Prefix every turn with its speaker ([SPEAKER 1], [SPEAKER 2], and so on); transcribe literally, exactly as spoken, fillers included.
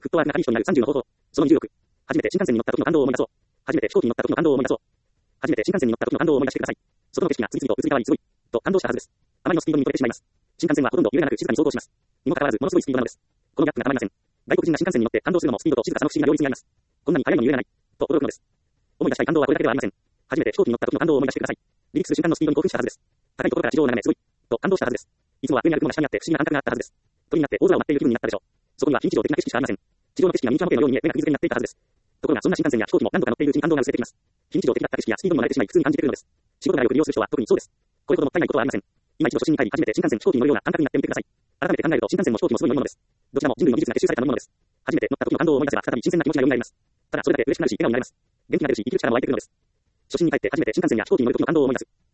[SPEAKER 1] フットワークが紙一重になるさんじゅうの方法。そのにじゅうろく。初めて新幹線に乗った時の感動を思い出そう。初めて飛行機に乗った時の感動を思い出そう。初めて新幹線に乗った時の感動を思い出してください。外の景色が次々と移り変わりすごい。と感動したはずです。あまりのスピードに見とれてしまいます。新幹線はほとんど揺れがなく静かに走行します。にもかかわらずものすごいスピードなのです。このギャップがたまりません。外国人が新幹線に乗って感動するのもスピードと静かさの不思議な両立にあります。こんなに速いのに揺れがない。と驚くのです。思い出したい感動はこれだけではありません。初めて飛行機に乗った時の感動を思い出してください。離陸する瞬間のスピードに興奮したはずです。高いところから地上を眺めすごい。と感動したはずです。いつもは上にある雲が下にあって不思議な感覚があったはずです。鳥になって大空を舞っている気分になったでしょう。そこには非日常的な景色しかありません。地上の景色がミニチュア模型のように見え目が釘付けになっていたはずです。ところがそんな新幹線や飛行機も何度か乗っているうちに感動が薄れてきます。非日常的だった景色やスピードにも慣れてしまい普通に感じてくるのです。仕事がよく利用する人は特にそうです。これほどもったいないことはありません。今一度初心に帰り初めて新幹線飛行機に乗るような感覚になってみてください。改めて考えると新幹線も飛行機もすごい乗り物です。どちらも人類の技術が結集された乗り物です。初めて乗った時の感動を思い出せば再び新鮮な気持ちが蘇ります。ただそれだけ嬉しくなるし笑顔になります。元気が出るし生きる力も湧いてくるのです。初心に帰って初めて新幹線や飛行機に乗る時の感動を思い出す。